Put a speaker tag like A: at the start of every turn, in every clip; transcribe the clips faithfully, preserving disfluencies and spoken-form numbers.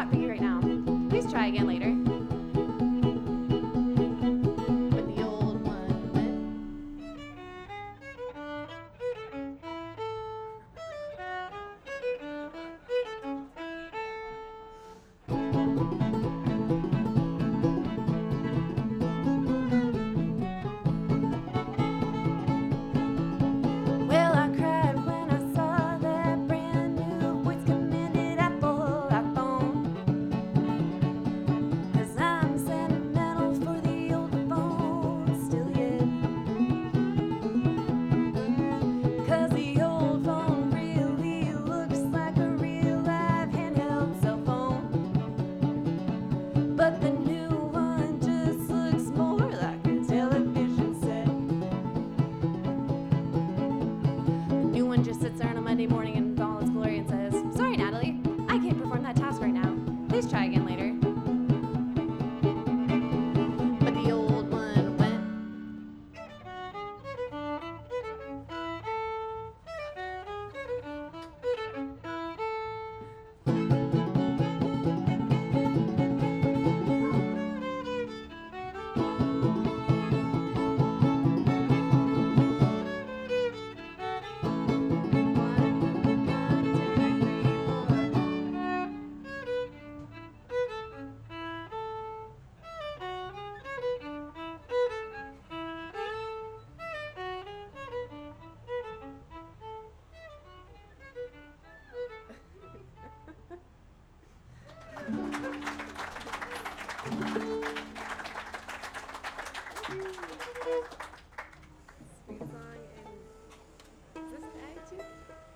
A: spot for you right now. Please try again later. When the old one went. Well, I cried when I saw that brand new voice commanded Apple iPhone. 'Cause I'm sentimental for the old phone still yet. 'Cause the old phone really looks like a real live handheld cell phone. But the new one just looks more like a television set. The new one just sits there on a Monday morning in all its glory and says, "Sorry, Natalie, I can't perform that task right now. Please try again later." But the old one went. Sweet song in, is this an act too?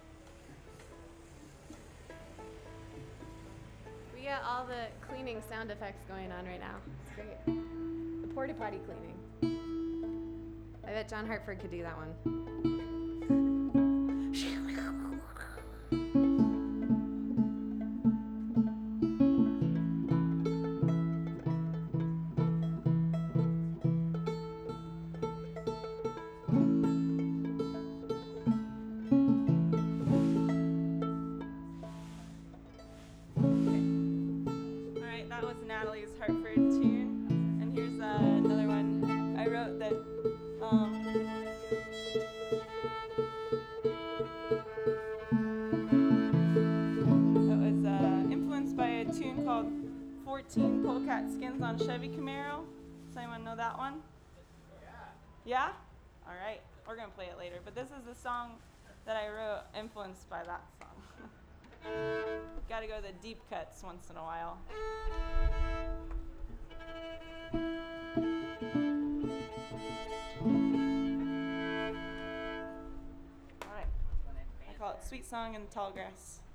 A: We got all the cleaning sound effects going on right now. It's great. The porta potty cleaning. I bet John Hartford could do that one.
B: All right, that was Natalie's Hartford tune, and here's uh, another one I wrote that um, that was uh, influenced by a tune called fourteen Polecat Skins on Chevy Camaro. Does anyone know that one? Yeah? All right, we're gonna play it later, but this is the song that I wrote influenced by that song. Gotta go the deep cuts once in a while. All right. I call it Sweet Song in the Tall Grass.